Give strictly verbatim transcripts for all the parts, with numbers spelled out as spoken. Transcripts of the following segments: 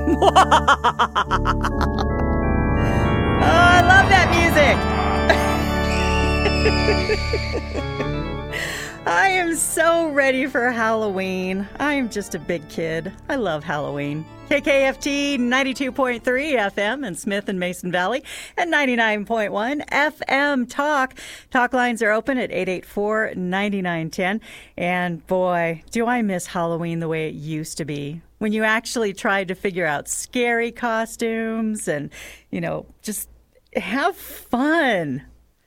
Oh, I love that music. I am so ready for Halloween. I am just a big kid. I love Halloween. K K F T ninety-two point three F M in Smith and Mason Valley and ninety-nine point one F M Talk. Talk lines are open at eight eight four, nine nine one zero. And boy, do I miss Halloween the way it used to be. When you actually tried to figure out scary costumes and, you know, just have fun.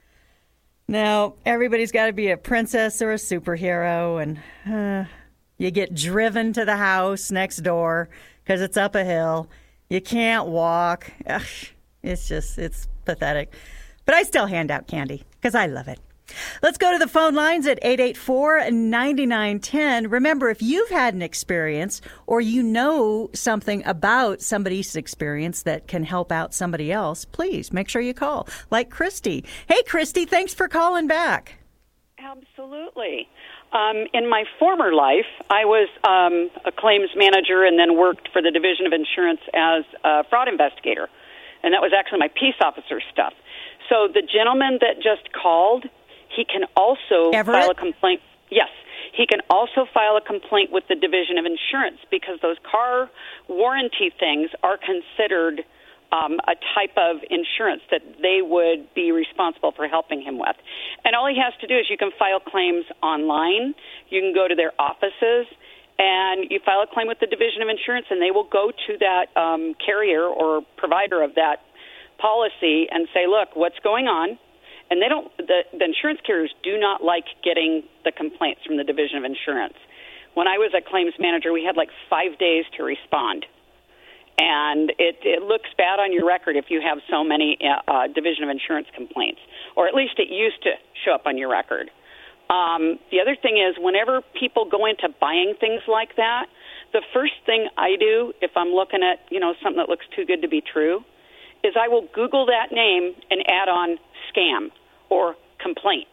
Now, everybody's got to be a princess or a superhero, and uh, you get driven to the house next door because it's up a hill. You can't walk. Ugh, it's just, it's pathetic. But I still hand out candy because I love it. Let's go to the phone lines at eight eight four, nine nine one zero. Remember, if you've had an experience or you know something about somebody's experience that can help out somebody else, please make sure you call. Like Christy. Hey, Christy, thanks for calling back. Absolutely. Um, in my former life, I was um, a claims manager and then worked for the Division of Insurance as a fraud investigator. And that was actually my peace officer stuff. So the gentleman that just called, he can also Everett? file a complaint. Yes, he can also file a complaint with the Division of Insurance because those car warranty things are considered um, a type of insurance that they would be responsible for helping him with. And all he has to do is you can file claims online. You can go to their offices, and you file a claim with the Division of Insurance, and they will go to that um, carrier or provider of that policy and say, look, what's going on? And they don't. The, the insurance carriers do not like getting the complaints from the Division of Insurance. When I was a claims manager, we had like five days to respond, and it, it looks bad on your record if you have so many uh, Division of Insurance complaints, or at least it used to show up on your record. Um, the other thing is, whenever people go into buying things like that, the first thing I do if I'm looking at you know something that looks too good to be true is I will Google that name and add on scam or complaints.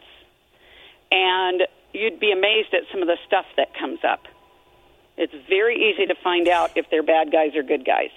And you'd be amazed at some of the stuff that comes up. It's very easy to find out if they're bad guys or good guys.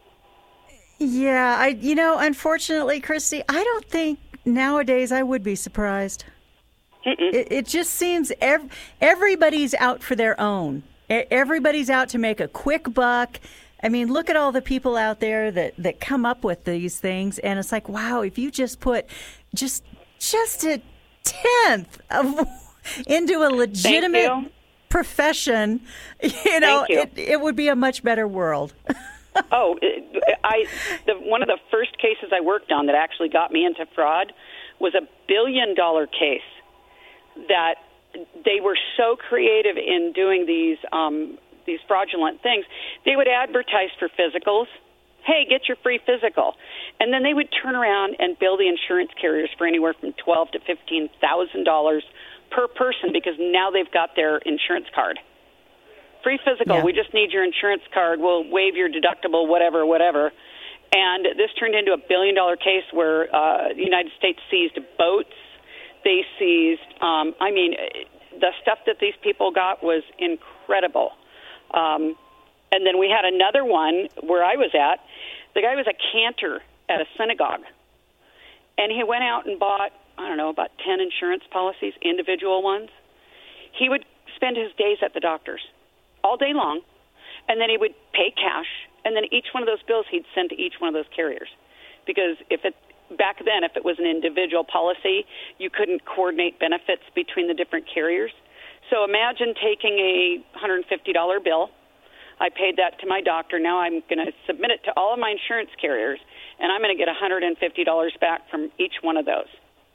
Yeah, I you know, unfortunately, Christy, I don't think nowadays I would be surprised. It, it just seems ev- everybody's out for their own. E- everybody's out to make a quick buck. I mean, look at all the people out there that, that come up with these things, and it's like, wow, if you just put just just a tenth of into a legitimate profession, you know, you. It, it would be a much better world. oh, it, I the, one of the first cases I worked on that actually got me into fraud was a billion dollar case that they were so creative in doing these um, these fraudulent things. They would advertise for physicals. Hey, get your free physical. And then they would turn around and bill the insurance carriers for anywhere from twelve thousand to fifteen thousand dollars per person because now they've got their insurance card. Free physical, Yeah. We just need your insurance card. We'll waive your deductible, whatever, whatever. And this turned into a billion-dollar case where uh, the United States seized boats. They seized, um, I mean, the stuff that these people got was incredible. Um, and then we had another one where I was at. The guy was a cantor at a synagogue. And he went out and bought, I don't know, about ten insurance policies, individual ones. He would spend his days at the doctor's all day long, and then he would pay cash, and then each one of those bills he'd send to each one of those carriers. Because if it back then, if it was an individual policy, you couldn't coordinate benefits between the different carriers. So imagine taking a one hundred fifty dollars bill. I paid that to my doctor. Now I'm going to submit it to all of my insurance carriers, and I'm going to get one hundred fifty dollars back from each one of those.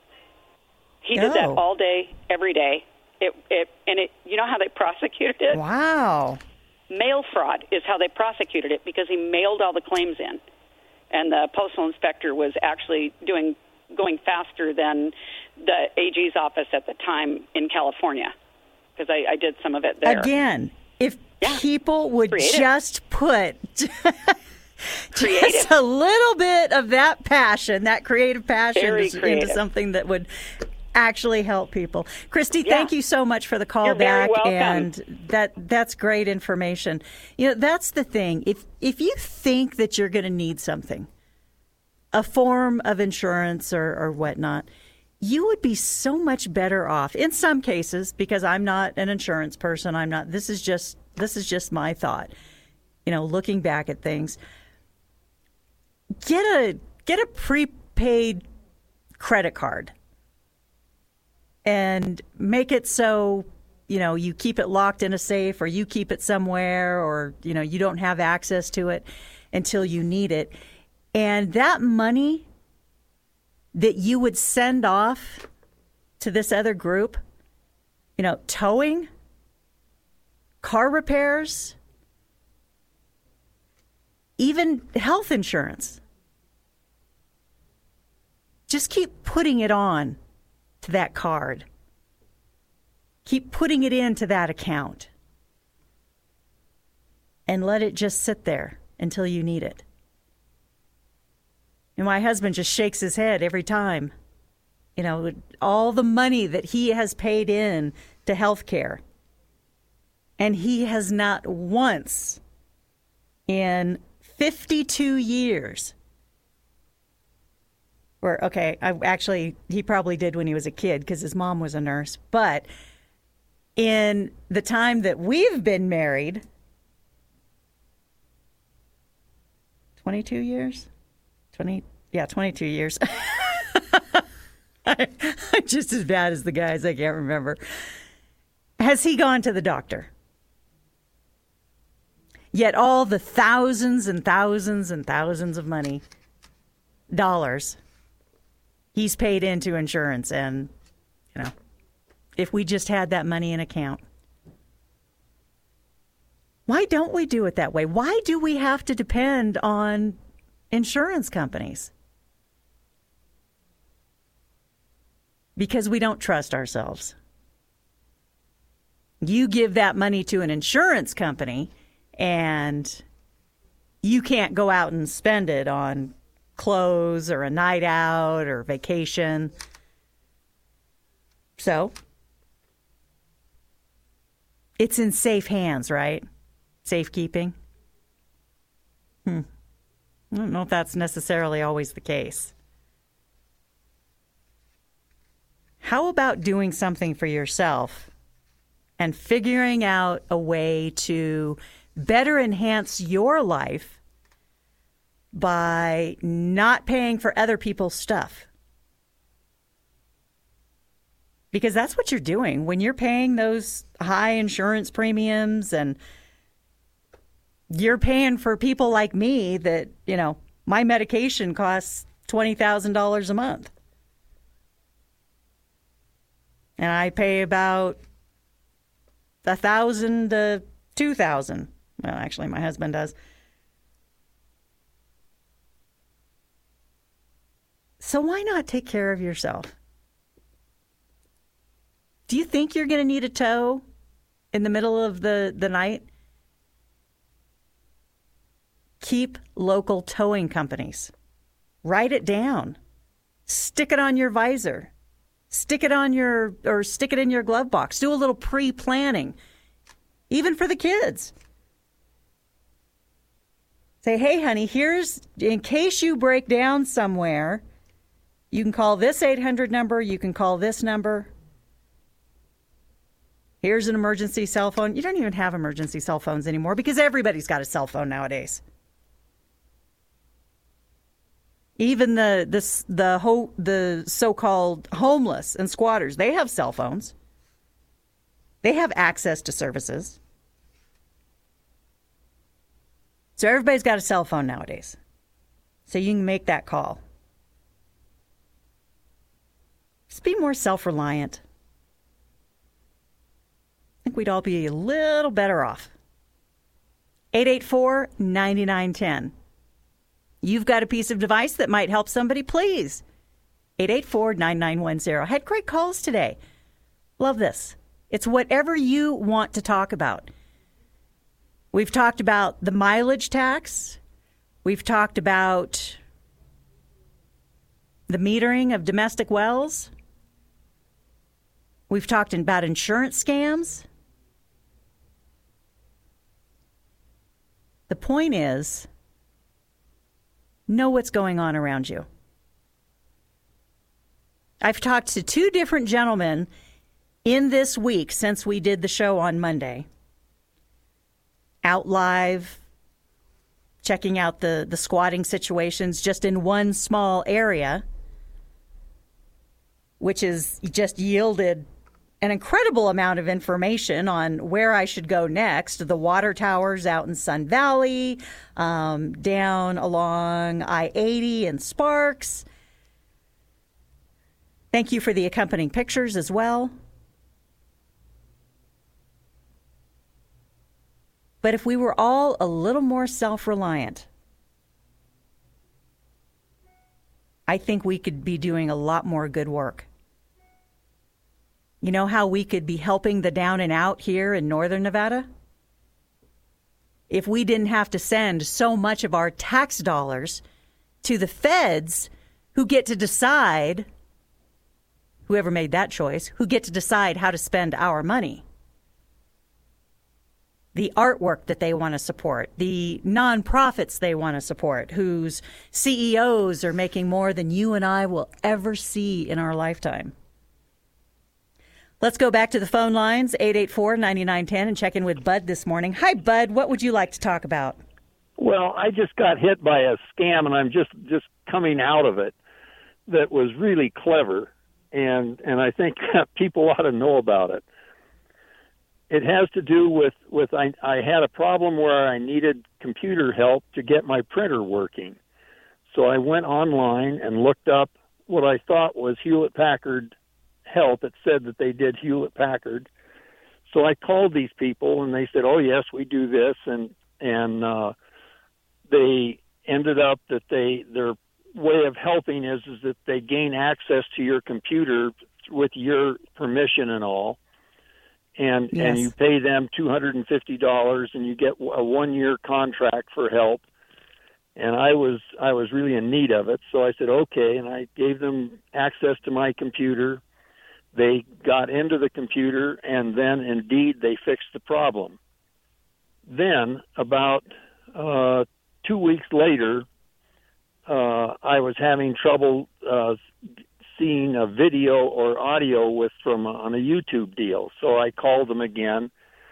He did Oh. that all day, every day. It, it, and it, you know how they prosecuted it? Wow. Mail fraud is how they prosecuted it because he mailed all the claims in. And the postal inspector was actually doing going faster than the A G's office at the time in California because I, I did some of it there. Again, if Yeah. people would Creative. just put Creative. just a little bit of that passion, that creative passion Very into creative. something that would actually help people. Christy, Yeah. thank you so much for the call You're very back. welcome. And that that's great information. You know, that's the thing. If if you think that you're going to need something, a form of insurance or, or whatnot, you would be so much better off in some cases, because I'm not an insurance person. I'm not, this is just, this is just my thought, you know, looking back at things. Get a, get a prepaid credit card and make it so, you know, you keep it locked in a safe, or you keep it somewhere, or, you know, you don't have access to it until you need it. And that money that you would send off to this other group, you know, towing, car repairs, even health insurance, just keep putting it on to that card. Keep putting it into that account. And let it just sit there until you need it. And my husband just shakes his head every time. You know, all the money that he has paid in to health care. And he has not once in fifty-two years, or, okay, I actually, he probably did when he was a kid because his mom was a nurse. But in the time that we've been married, twenty-two years? twenty, yeah, twenty-two years. I, I'm just as bad as the guys. I can't remember. Has he gone to the doctor? Yet all the thousands and thousands and thousands of money, dollars, he's paid into insurance. And, you know, if we just had that money in account. Why don't we do it that way? Why do we have to depend on insurance companies? Because we don't trust ourselves. You give that money to an insurance company and you can't go out and spend it on clothes or a night out or vacation. So it's in safe hands, right? Safekeeping. Hmm. I don't know if that's necessarily always the case. How about doing something for yourself and figuring out a way to better enhance your life by not paying for other people's stuff? Because that's what you're doing when you're paying those high insurance premiums, and you're paying for people like me that, you know, my medication costs twenty thousand dollars a month. And I pay about a thousand to two thousand. Well, actually, my husband does. So why not take care of yourself? Do you think you're going to need a tow in the middle of the, the night? Keep local towing companies. Write it down. Stick it on your visor. Stick it on your, or stick it in your glove box. Do a little pre-planning, even for the kids. Say, hey, honey, here's, in case you break down somewhere, you can call this eight hundred number, you can call this number. Here's an emergency cell phone. You don't even have emergency cell phones anymore because everybody's got a cell phone nowadays. Even the the the, ho, the so-called homeless and squatters, they have cell phones. They have access to services. So everybody's got a cell phone nowadays. So you can make that call. Just be more self-reliant. I think we'd all be a little better off. eight eight four, nine nine one zero. You've got a piece of device that might help somebody, please. eight eight four, nine nine one zero. I had great calls today. Love this. It's whatever you want to talk about. We've talked about the mileage tax. We've talked about the metering of domestic wells. We've talked about insurance scams. The point is, know what's going on around you. I've talked to two different gentlemen in this week since we did the show on Monday. Out live, checking out the, the squatting situations just in one small area, which has just yielded an incredible amount of information on where I should go next. The water towers out in Sun Valley, um, down along I eighty and Sparks. Thank you for the accompanying pictures as well. But if we were all a little more self-reliant, I think we could be doing a lot more good work. You know how we could be helping the down and out here in northern Nevada? If we didn't have to send so much of our tax dollars to the feds who get to decide, whoever made that choice, who get to decide how to spend our money. The artwork that they want to support, the nonprofits they want to support, whose C E Os are making more than you and I will ever see in our lifetime. Let's go back to the phone lines, eight eight four, nine nine one zero, and check in with Bud this morning. Hi, Bud. What would you like to talk about? Well, I just got hit by a scam, and I'm just, just coming out of it that was really clever, and, and I think people ought to know about it. It has to do with, with I, I had a problem where I needed computer help to get my printer working. So I went online and looked up what I thought was Hewlett-Packard help. It said that they did Hewlett-Packard. So I called these people, and they said, oh, yes, we do this. And and uh, they ended up that they their way of helping is, is that they gain access to your computer with your permission and all. And yes. and you pay them two hundred fifty dollars, and you get a one-year contract for help. And I was I was really in need of it, so I said, okay, and I gave them access to my computer. They got into the computer, and then, indeed, they fixed the problem. Then, about uh, two weeks later, uh, I was having trouble uh seeing a video or audio with from on a YouTube deal. So I called them again,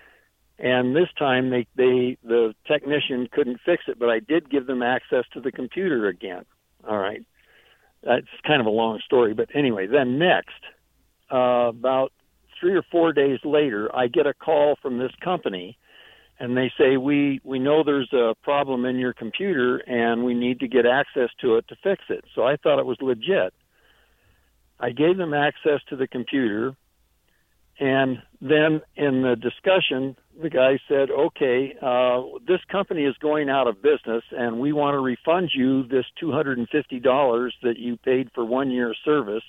and this time they, they the technician couldn't fix it, but I did give them access to the computer again. All right. That's kind of a long story, but anyway, then next, uh, about three or four days later, I get a call from this company, and they say, we, we know there's a problem in your computer, and we need to get access to it to fix it. So I thought it was legit. I gave them access to the computer, and then in the discussion, the guy said, okay, uh, this company is going out of business, and we want to refund you this two hundred fifty dollars that you paid for one year service,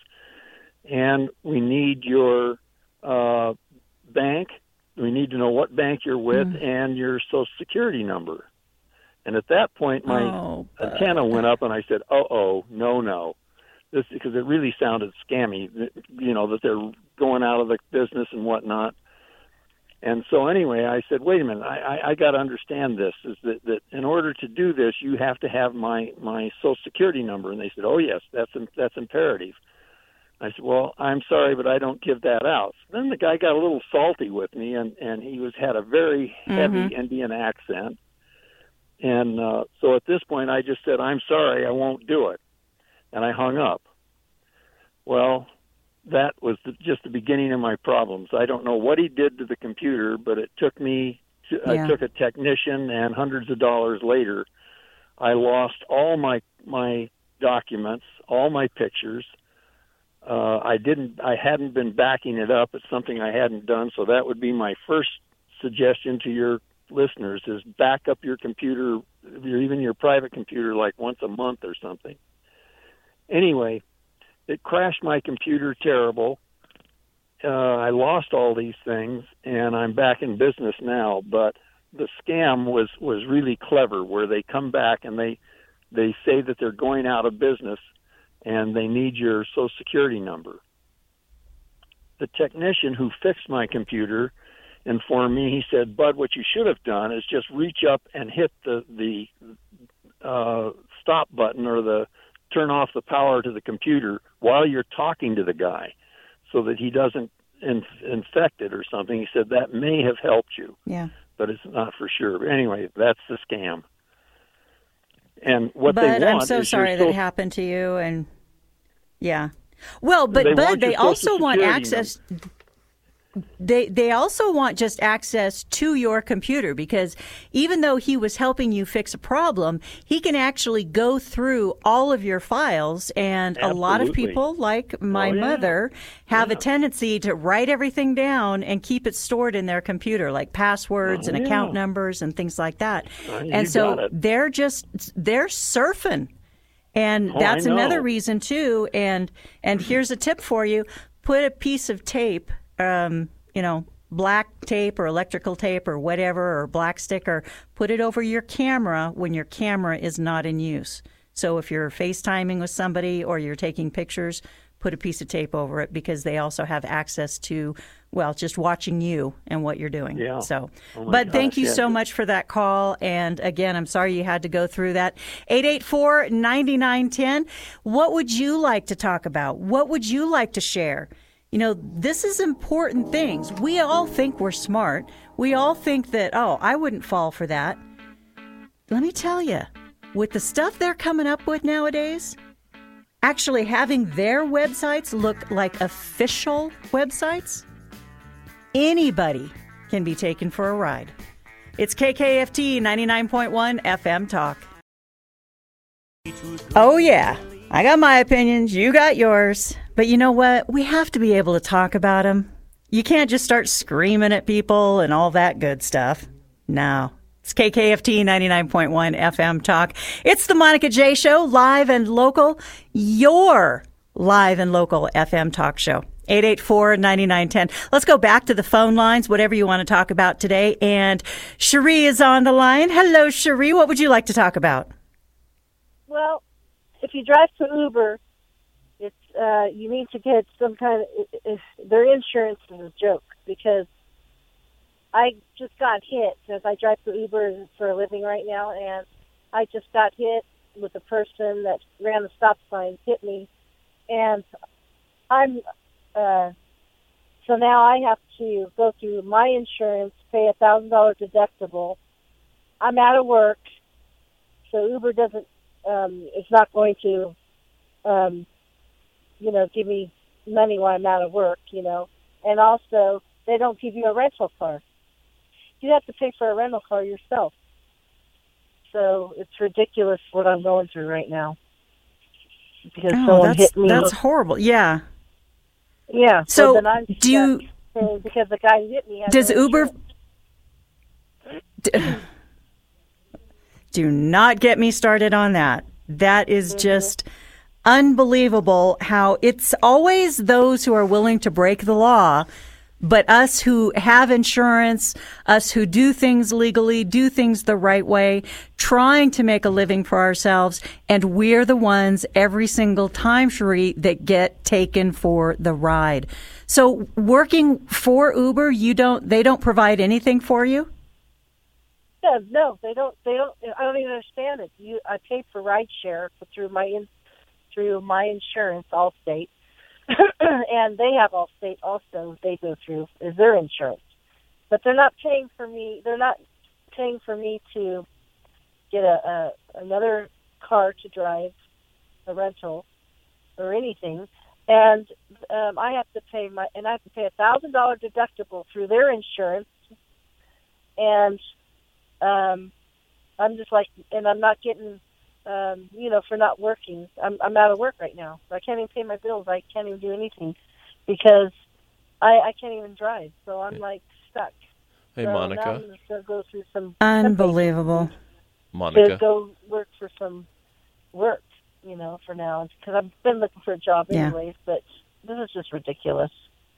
and we need your uh, bank, we need to know what bank you're with, mm. and your Social Security number. And at that point, my oh, antenna went up, and I said, uh-oh, no, no. This, because it really sounded scammy, you know, that they're going out of the business and whatnot. And so anyway, I said, wait a minute, I, I, I got to understand this, is that, that in order to do this, you have to have my, my Social Security number. And they said, oh, yes, that's that's imperative. I said, well, I'm sorry, but I don't give that out. So then the guy got a little salty with me, and, and he was had a very heavy mm-hmm. Indian accent. And uh, so at this point, I just said, I'm sorry, I won't do it. And I hung up. Well, that was the, just the beginning of my problems. I don't know what he did to the computer, but it took me, to, yeah. I took a technician, and hundreds of dollars later, I lost all my my documents, all my pictures. Uh, I didn't, I hadn't been backing it up. It's something I hadn't done, so that would be my first suggestion to your listeners: is back up your computer, even your private computer, like once a month or something. Anyway, it crashed my computer terrible. Uh, I lost all these things, and I'm back in business now. But the scam was, was really clever, where they come back and they they say that they're going out of business, and they need your Social Security number. the technician who fixed my computer informed me, he said, Bud, what you should have done is just reach up and hit the, the uh, stop button or the turn off the power to the computer while you're talking to the guy so that he doesn't inf- infect it or something. He said that may have helped you, yeah, but it's not for sure. But anyway, that's the scam. And what but they want I'm so is sorry your that social- it happened to you. And yeah, well, but They Bud, want your they also Social want Security access. They they also want just access to your computer, because even though he was helping you fix a problem, he can actually go through all of your files. And Absolutely. a lot of people, like my Oh, yeah. mother, have Yeah. a tendency to write everything down and keep it stored in their computer, like passwords Oh, and yeah. account numbers and things like that. Uh, you and so got it. they're just they're surfing. And Oh, that's I know. another reason too. And and here's a tip for you: put a piece of tape, um, you know, black tape or electrical tape or whatever, or black sticker. Put it over your camera when your camera is not in use. So if you're FaceTiming with somebody or you're taking pictures, put a piece of tape over it, because they also have access to, well, just watching you and what you're doing. Yeah. So, Oh my but thank gosh, you yeah. so much for that call. And again, I'm sorry you had to go through that. eight eight four, nine nine one zero. What would you like to talk about? What would you like to share? You know, this is important things. We all think we're smart. We all think that, oh, I wouldn't fall for that. Let me tell you, with the stuff they're coming up with nowadays, actually having their websites look like official websites, anybody can be taken for a ride. It's K K F T ninety-nine point one F M Talk. Oh, yeah. I got my opinions. You got yours. But you know what? We have to be able to talk about them. You can't just start screaming at people and all that good stuff. No. It's K K F T ninety-nine point one F M Talk. It's the Monica J Show, live and local. Your live and local F M talk show. eight eight four, nine nine one zero. Let's go back to the phone lines, whatever you want to talk about today. And Cherie is on the line. Hello, Cherie. What would you like to talk about? Well, if you drive to Uber, it's uh, you need to get some kind of if their insurance is a joke, because I just got hit because I drive to Uber for a living right now, and I just got hit with a person that ran the stop sign, hit me, and I'm uh, so now I have to go through my insurance, pay a thousand dollar deductible. I'm out of work, so Uber doesn't. Um, it's not going to, um, you know, give me money while I'm out of work, you know. And also, they don't give you a rental car. You have to pay for a rental car yourself. So it's ridiculous what I'm going through right now. Because Oh, someone that's, hit me. that's horrible. Yeah. Yeah. So, then I'm do you... stuck, because the guy who hit me has Does no Uber... insurance. D- Do not get me started on that. That is Mm-hmm. just unbelievable how it's always those who are willing to break the law, but us who have insurance, us who do things legally, do things the right way, trying to make a living for ourselves, and we're the ones every single time, Cherie, that get taken for the ride. So working for Uber, you don't, they don't provide anything for you? Yeah, no, they don't. They don't. I don't even understand it. You, I paid for rideshare through my in, through my insurance, Allstate, and they have Allstate also. They go through is their insurance, but they're not paying for me. They're not paying for me to get a, a another car to drive, a rental, or anything. And um, I have to pay my and I have to pay a thousand dollar deductible through their insurance, and Um, I'm just like, and I'm not getting, um, you know, for not working. I'm, I'm out of work right now. I can't even pay my bills. I can't even do anything because I, I can't even drive. So I'm like stuck. Hey, so Monica. Now I'm just going to go through some Unbelievable. Monica. to go work for some work, you know, for now because I've been looking for a job Yeah. anyways. But this is just ridiculous.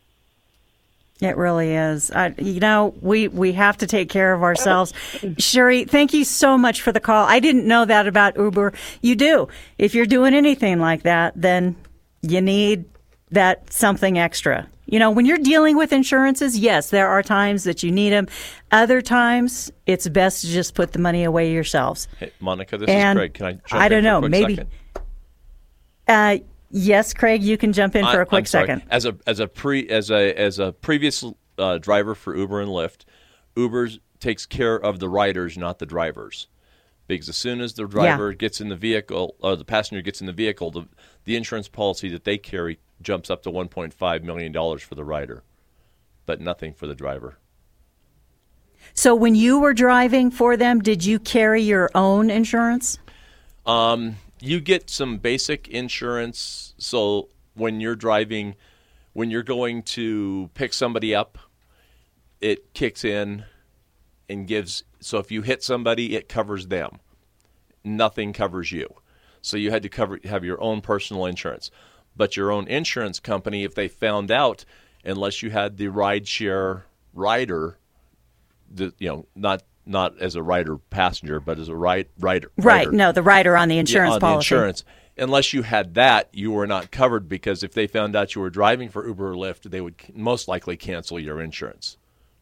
It really is. I, you know, we, we have to take care of ourselves. Cherie, thank you so much for the call. I didn't know that about Uber. You do. If you're doing anything like that, then you need that something extra. You know, when you're dealing with insurances, yes, there are times that you need them. Other times, it's best to just put the money away yourselves. Hey, Monica, this and is Craig. Can I jump I in don't for know, a quick maybe. second? Uh, yes, Craig, you can jump in for I, a quick I'm sorry. second. As a as a pre as a as a previous uh, driver for Uber and Lyft, Uber takes care of the riders, not the drivers. Because as soon as the driver yeah. gets in the vehicle, or the passenger gets in the vehicle, the, the insurance policy that they carry jumps up to one point five million dollars for the rider, but nothing for the driver. So when you were driving for them, did you carry your own insurance? Um, you get some basic insurance. So when you're driving, when you're going to pick somebody up, it kicks in and gives. So if you hit somebody, it covers them. Nothing covers you. So you had to cover have your own personal insurance. But your own insurance company, if they found out, unless you had the rideshare rider, the, you know, not not as a rider passenger, but as a ride, rider. Right, rider. no, the rider on the insurance yeah, on policy. The insurance. Unless you had that, you were not covered because if they found out you were driving for Uber or Lyft, they would most likely cancel your insurance.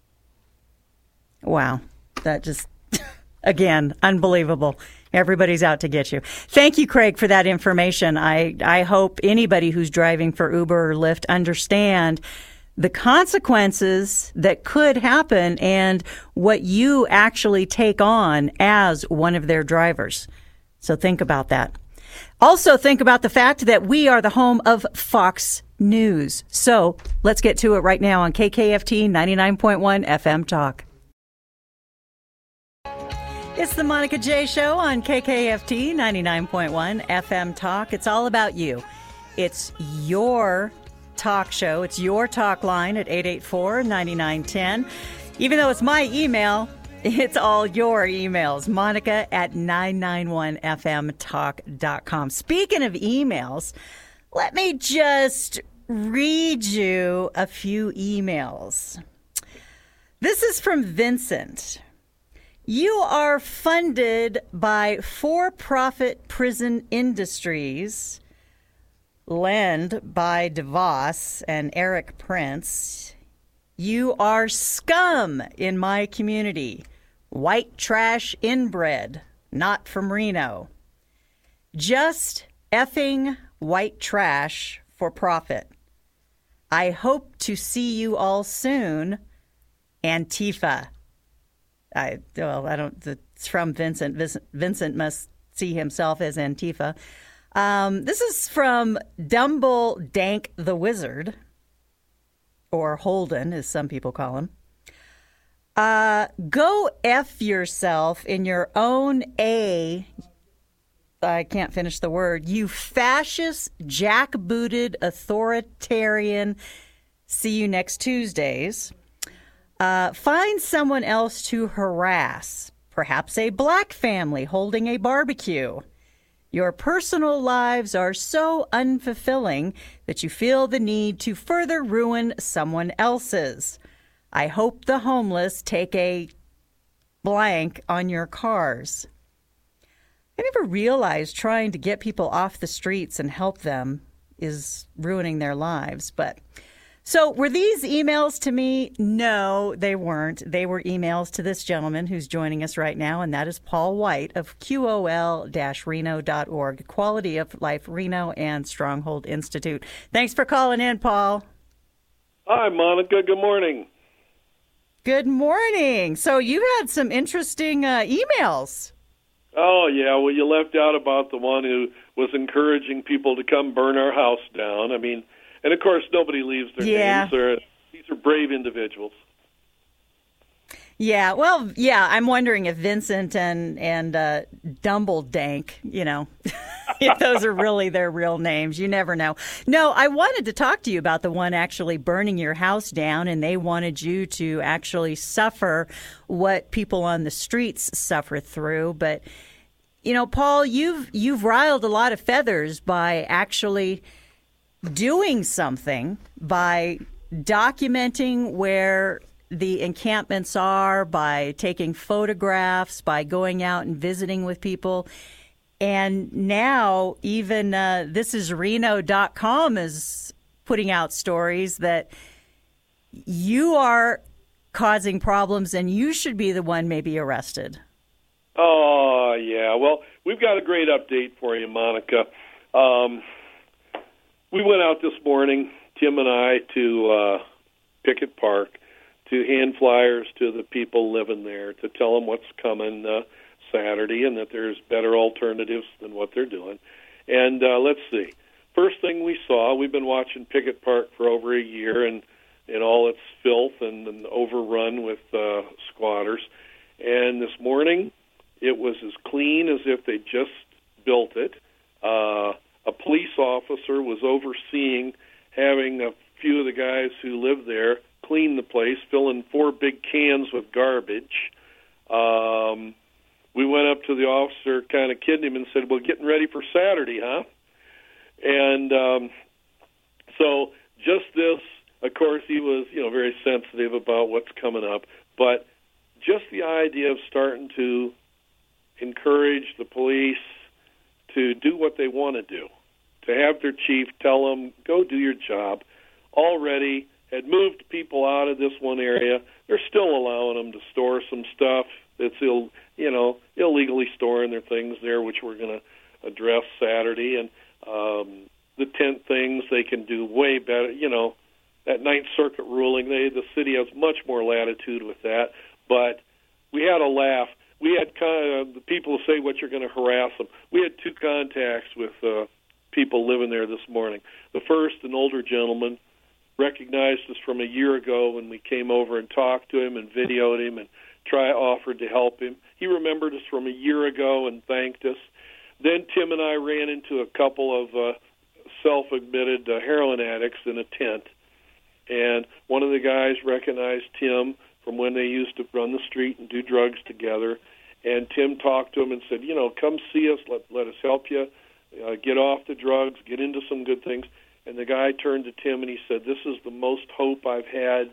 Wow. That just, again, unbelievable. Everybody's out to get you. Thank you, Craig, for that information. I, I hope anybody who's driving for Uber or Lyft understand the consequences that could happen and what you actually take on as one of their drivers. So think about that. Also think about the fact that we are the home of Fox News. So let's get to it right now on K K F T ninety-nine point one F M Talk. It's the Monica J Show on K K F T ninety-nine point one F M Talk. It's all about you. It's your talk show. It's your talk line at eight eight four, nine nine one zero. Even though it's my email, it's all your emails. Monica at nine nine one F M talk dot com. Speaking of emails, let me just read you a few emails. This is from Vincent. You are funded by for-profit prison industries, led by DeVos and Eric Prince. You are scum in my community. White trash inbred, not from Reno. Just effing white trash for profit. I hope to see you all soon. Antifa. I well, I don't. It's from Vincent. Vincent must see himself as Antifa. Um, this is from Dumble Dank the Wizard, or Holden, as some people call him. Uh, go F yourself in your own A. I can't finish the word. You fascist, jackbooted, authoritarian. See you next Tuesdays. Uh, find someone else to harass, perhaps a black family holding a barbecue. Your personal lives are so unfulfilling that you feel the need to further ruin someone else's. I hope the homeless take a blank on your cars. I never realized trying to get people off the streets and help them is ruining their lives, but... So were these emails to me? No, they weren't. They were emails to this gentleman who's joining us right now, and that is Paul White of Q O L Reno dot org, Quality of Life Reno and Stronghold Institute. Thanks for calling in, Paul. Hi, Monica. Good morning. Good morning. So you had some interesting uh, emails. Oh, yeah. Well, you left out about the one who was encouraging people to come burn our house down. I mean... And, of course, nobody leaves their yeah. names. They're, these are brave individuals. Yeah, well, yeah, I'm wondering if Vincent and, and uh, Dumbledank, you know, if those are really their real names. You never know. No, I wanted to talk to you about the one actually burning your house down, and they wanted you to actually suffer what people on the streets suffer through. But, you know, Paul, you've you've riled a lot of feathers by actually doing something, by documenting where the encampments are, by taking photographs, by going out and visiting with people. And now even uh, this is Reno dot com is putting out stories that you are causing problems and you should be the one maybe arrested. Oh, yeah. Well, we've got a great update for you, Monica. Um, we went out this morning, Tim and I, to uh, Pickett Park to hand flyers to the people living there to tell them what's coming uh, Saturday and that there's better alternatives than what they're doing. And uh, let's see. First thing we saw, we've been watching Pickett Park for over a year and in all its filth and, and overrun with uh, squatters. And this morning, it was as clean as if they just built it. Uh, a police officer was overseeing having a few of the guys who live there clean the place, fill in four big cans with garbage. Um, we went up to the officer, kind of kidding him, and said, well, getting ready for Saturday, huh? And um, so just this, of course, he was, you know, very sensitive about what's coming up, but just the idea of starting to encourage the police to do what they want to do, to have their chief tell them, go do your job, already had moved people out of this one area. They're still allowing them to store some stuff that's, Ill, you know, illegally storing their things there, which we're going to address Saturday. And um, the tent things, they can do way better. You know, that Ninth Circuit ruling, they the city has much more latitude with that. But we had a laugh. We had kind of the people say what you're going to harass them. We had two contacts with uh, people living there this morning. The first, an older gentleman, recognized us from a year ago when we came over and talked to him and videoed him and try offered to help him. He remembered us from a year ago and thanked us. Then Tim and I ran into a couple of uh, self-admitted uh, heroin addicts in a tent, and one of the guys recognized Tim from when they used to run the street and do drugs together. And Tim talked to him and said, you know, come see us, let, let us help you, uh, get off the drugs, get into some good things. And the guy turned to Tim and he said, this is the most hope I've had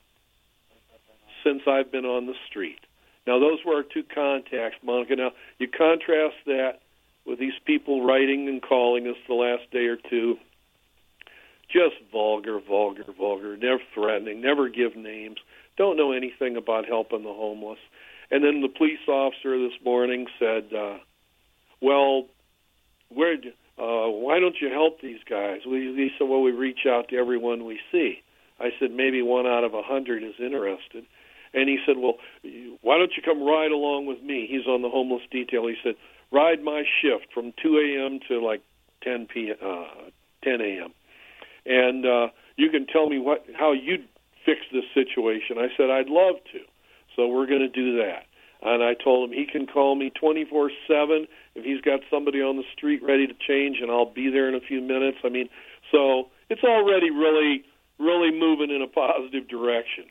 since I've been on the street. Now, those were our two contacts, Monica. Now, you contrast that with these people writing and calling us the last day or two. Just vulgar, vulgar, vulgar, never threatening, never give names, don't know anything about helping the homeless. And then the police officer this morning said, uh, well, where, uh, why don't you help these guys? We, he said, well, we reach out to everyone we see. I said, maybe one out of a hundred is interested. And he said, well, why don't you come ride along with me? He's on the homeless detail. He said, ride my shift from two a.m. to like ten p.m., uh, ten a.m. And uh, you can tell me what how you'd fix this situation. I said, I'd love to. So we're going to do that. And I told him he can call me twenty-four seven if he's got somebody on the street ready to change, and I'll be there in a few minutes. I mean, so it's already really, really moving in a positive direction.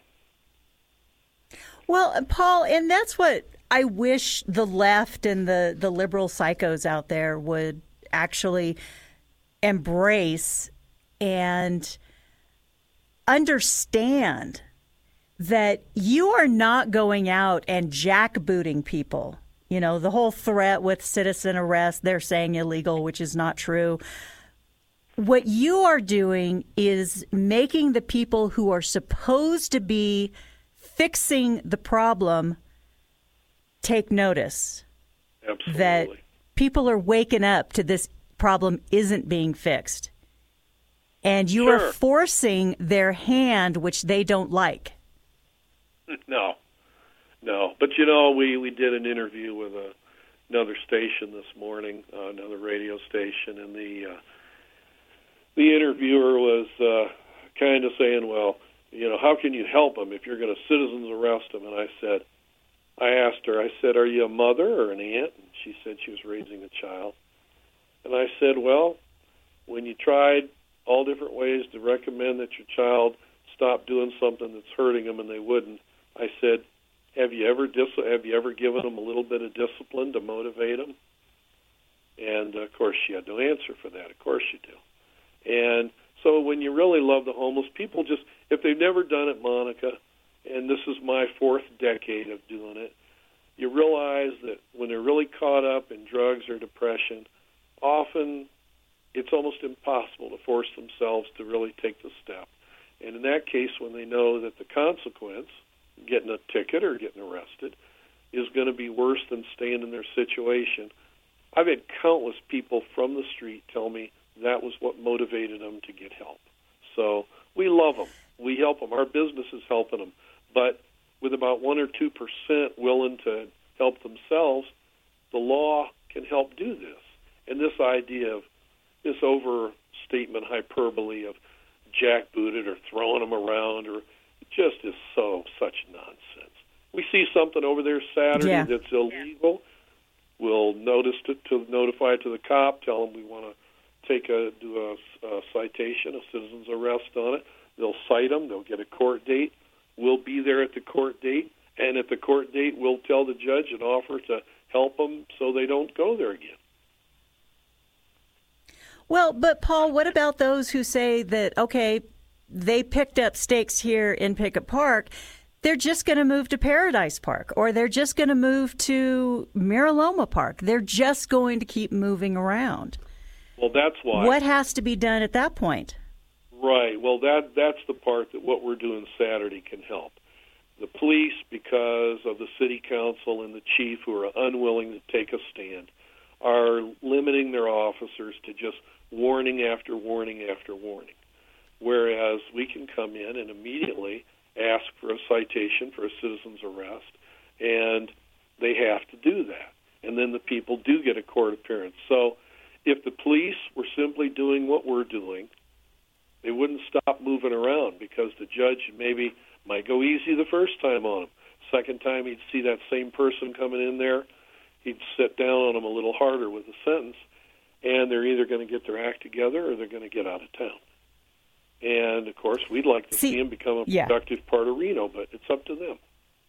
Well, Paul, and that's what I wish the left and the, the liberal psychos out there would actually embrace and understand that you are not going out and jackbooting people. You know, the whole threat with citizen arrest, they're saying illegal, which is not true. What you are doing is making the people who are supposed to be fixing the problem take notice. Absolutely. That people are waking up to this problem isn't being fixed. And you Sure. are forcing their hand, which they don't like. No, no. But, you know, we, we did an interview with a, another station this morning, uh, another radio station, and the uh, the interviewer was uh, kind of saying, well, you know, how can you help them if you're going to citizens arrest them? And I said, I asked her, I said, are you a mother or an aunt? And she said she was raising a child. And I said, well, when you tried all different ways to recommend that your child stop doing something that's hurting them and they wouldn't, I said, have you ever dis- have you ever given them a little bit of discipline to motivate them? And, of course, she had no answer for that. Of course you do. And so when you really love the homeless, people just, if they've never done it, Monica, and this is my fourth decade of doing it, you realize that when they're really caught up in drugs or depression, often it's almost impossible to force themselves to really take the step. And in that case, when they know that the consequence, getting a ticket or getting arrested, is going to be worse than staying in their situation, I've had countless people from the street tell me that was what motivated them to get help. So we love them. We help them. Our business is helping them. But with about one or two percent willing to help themselves, the law can help do this. And this idea of this overstatement, hyperbole of jackbooted or throwing them around, or just is so such nonsense. We see something over there Saturday yeah. that's illegal. We'll notice it to notify it to the cop, tell them we want to take a do a, a citation, a citizen's arrest on it. They'll cite them. They'll get a court date. We'll be there at the court date, and at the court date, we'll tell the judge and offer to help them so they don't go there again. Well, but Paul, what about those who say that, okay, they picked up stakes here in Pickett Park, they're just going to move to Paradise Park, or they're just going to move to Miraloma Park. They're just going to keep moving around. Well, that's why. What has to be done at that point? Right. Well, that that's the part that what we're doing Saturday can help. The police, because of the city council and the chief who are unwilling to take a stand, are limiting their officers to just warning after warning after warning, whereas we can come in and immediately ask for a citation for a citizen's arrest, and they have to do that. And then the people do get a court appearance. So if the police were simply doing what we're doing, they wouldn't stop moving around, because the judge maybe might go easy the first time on them. Second time he'd see that same person coming in there, he'd sit down on them a little harder with the sentence, and they're either going to get their act together or they're going to get out of town. And, of course, we'd like to see, see them become a yeah. productive part of Reno, but it's up to them.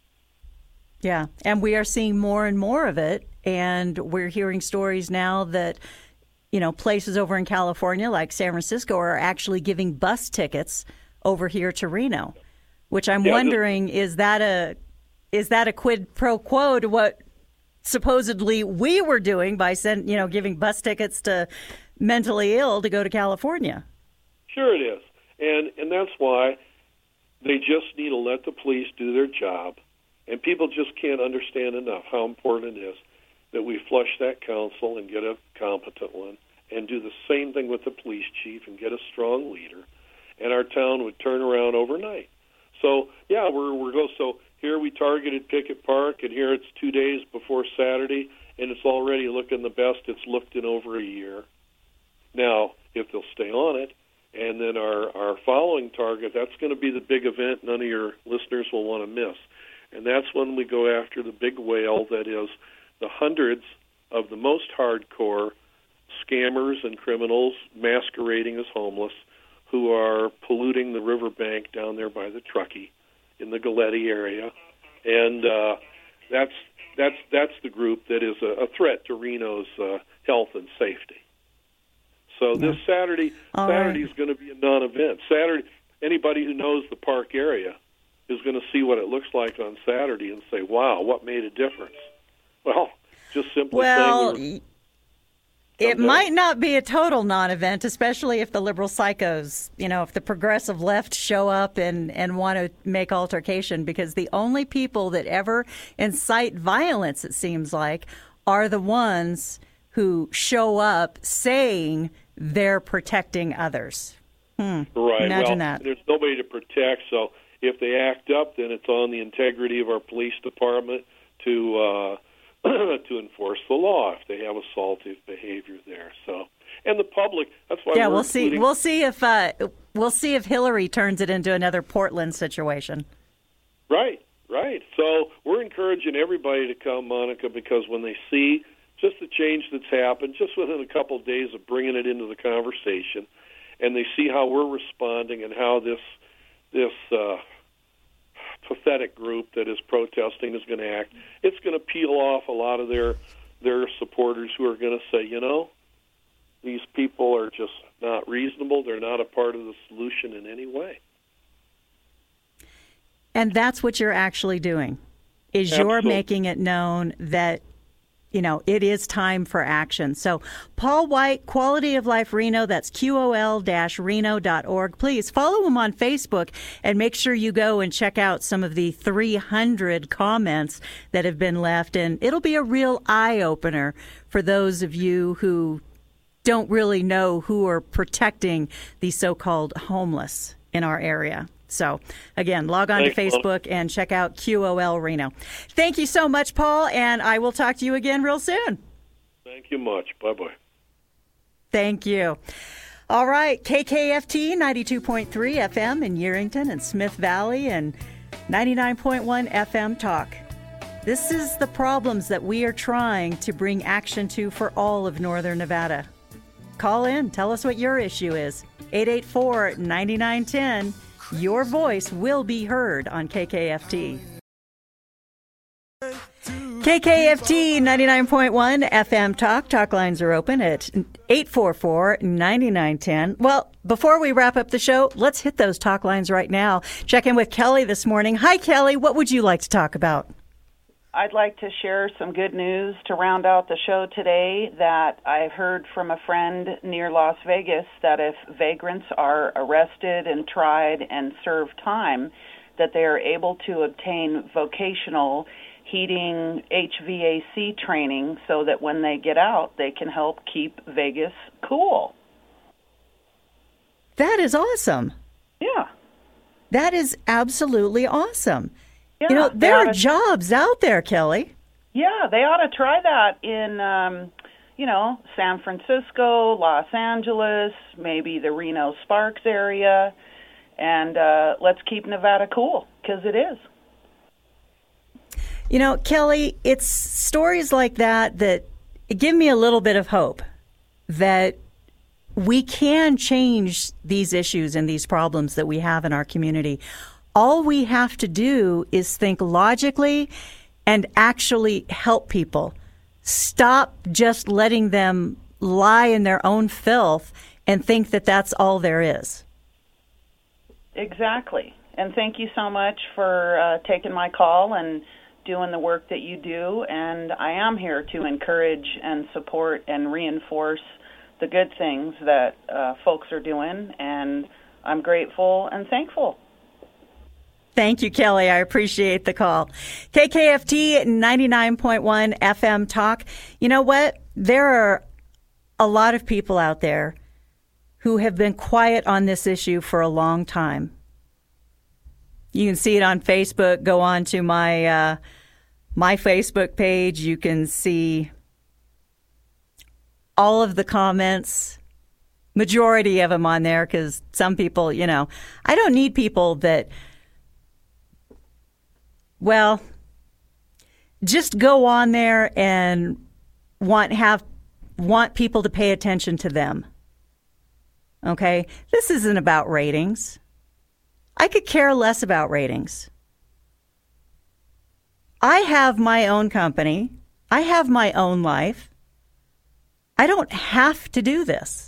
Yeah, and we are seeing more and more of it, and we're hearing stories now that, you know, places over in California like San Francisco are actually giving bus tickets over here to Reno, which I'm yeah, wondering, this, is that a is that a quid pro quo to what supposedly we were doing by send, you know, giving bus tickets to mentally ill to go to California? Sure it is. And and that's why they just need to let the police do their job. And people just can't understand enough how important it is that we flush that council and get a competent one, and do the same thing with the police chief and get a strong leader, and our town would turn around overnight. So, yeah, we're we're go. So here we targeted Pickett Park, and here it's two days before Saturday, and it's already looking the best it's looked in over a year. Now, if they'll stay on it, and then our, our following target, that's going to be the big event none of your listeners will want to miss. And that's when we go after the big whale that is the hundreds of the most hardcore scammers and criminals masquerading as homeless who are polluting the riverbank down there by the Truckee in the Galletti area. And uh, that's that's that's the group that is a, a threat to Reno's uh, health and safety. So this Saturday, All Saturday right. is going to be a non-event. Saturday, anybody who knows the park area is going to see what it looks like on Saturday and say, wow, what made a difference? Well, just simply well, saying... It might not be a total non-event, especially if the liberal psychos, you know, if the progressive left show up and, and want to make altercation, because the only people that ever incite violence, it seems like, are the ones who show up saying they're protecting others. Hmm. Right. Imagine well, that. There's nobody to protect, so if they act up, then it's on the integrity of our police department to... Uh, to enforce the law if they have assaultive behavior there. So, and the public, that's why yeah, we're we'll see. including... We'll see if uh, we'll see if Hillary turns it into another Portland situation. Right, right. So we're encouraging everybody to come, Monica, because when they see just the change that's happened, just within a couple of days of bringing it into the conversation, and they see how we're responding and how this this. Uh, pathetic group that is protesting is going to act, it's going to peel off a lot of their their supporters who are going to say, you know, these people are just not reasonable. They're not a part of the solution in any way. And that's what you're actually doing, is Absolutely. You're making it known that you know, it is time for action. So Paul White, Quality of Life Reno, that's Q O L Reno dot org. Please follow him on Facebook and make sure you go and check out some of the three hundred comments that have been left. And it'll be a real eye-opener for those of you who don't really know who are protecting the so-called homeless in our area. So, again, log on Thanks, to Facebook Paul. And check out Q O L Reno. Thank you so much, Paul, and I will talk to you again real soon. Thank you much. Bye-bye. Thank you. All right, K K F T ninety-two point three F M in Yerington and Smith Valley and ninety-nine point one F M Talk. This is the problems that we are trying to bring action to for all of Northern Nevada. Call in. Tell us what your issue is. eight eight four, nine nine one zero. Your voice will be heard on K K F T. K K F T ninety-nine point one F M Talk. Talk lines are open at eight four four, nine nine one zero. Well, before we wrap up the show, let's hit those talk lines right now. Check in with Kelly this morning. Hi, Kelly. What would you like to talk about? I'd like to share some good news to round out the show today, that I've heard from a friend near Las Vegas that if vagrants are arrested and tried and serve time, that they are able to obtain vocational heating H V A C training so that when they get out, they can help keep Vegas cool. That is awesome. Yeah. That is absolutely awesome. Yeah, you know, there are to, jobs out there, Kelly. Yeah, they ought to try that in, um, you know, San Francisco, Los Angeles, maybe the Reno Sparks area, and uh, let's keep Nevada cool, because it is. You know, Kelly, it's stories like that that give me a little bit of hope that we can change these issues and these problems that we have in our community. All we have to do is think logically and actually help people. Stop just letting them lie in their own filth and think that that's all there is. Exactly. And thank you so much for uh, taking my call and doing the work that you do. And I am here to encourage and support and reinforce the good things that uh, folks are doing. And I'm grateful and thankful. Thank you, Kelly. I appreciate the call. K K F T ninety-nine point one F M Talk. You know what? There are a lot of people out there who have been quiet on this issue for a long time. You can see it on Facebook. Go on to my uh, my Facebook page. You can see all of the comments, majority of them on there, because some people, you know, I don't need people that, well, just go on there and want have want people to pay attention to them. Okay? This isn't about ratings. I could care less about ratings. I have my own company. I have my own life. I don't have to do this.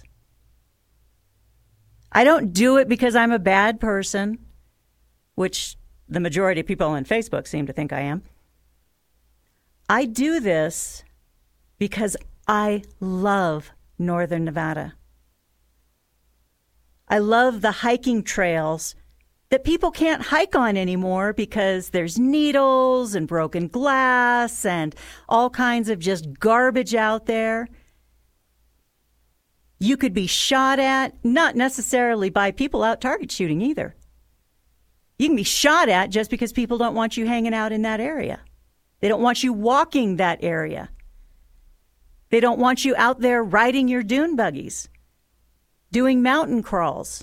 I don't do it because I'm a bad person, which the majority of people on Facebook seem to think I am. I do this because I love Northern Nevada. I love the hiking trails that people can't hike on anymore because there's needles and broken glass and all kinds of just garbage out there. You could be shot at, not necessarily by people out target shooting either. You can be shot at just because people don't want you hanging out in that area. They don't want you walking that area. They don't want you out there riding your dune buggies, doing mountain crawls.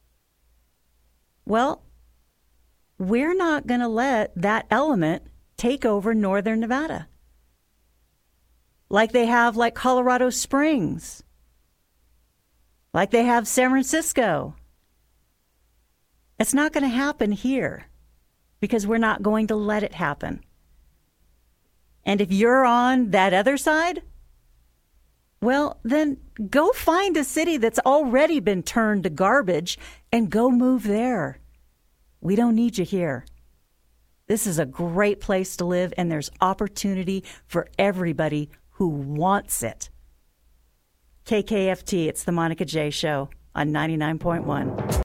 Well, we're not going to let that element take over Northern Nevada like they have like Colorado Springs, like they have San Francisco. It's not going to happen here because we're not going to let it happen. And if you're on that other side, well, then go find a city that's already been turned to garbage and go move there. We don't need you here. This is a great place to live, and there's opportunity for everybody who wants it. K K F T, it's the Monica J Show on ninety-nine point one.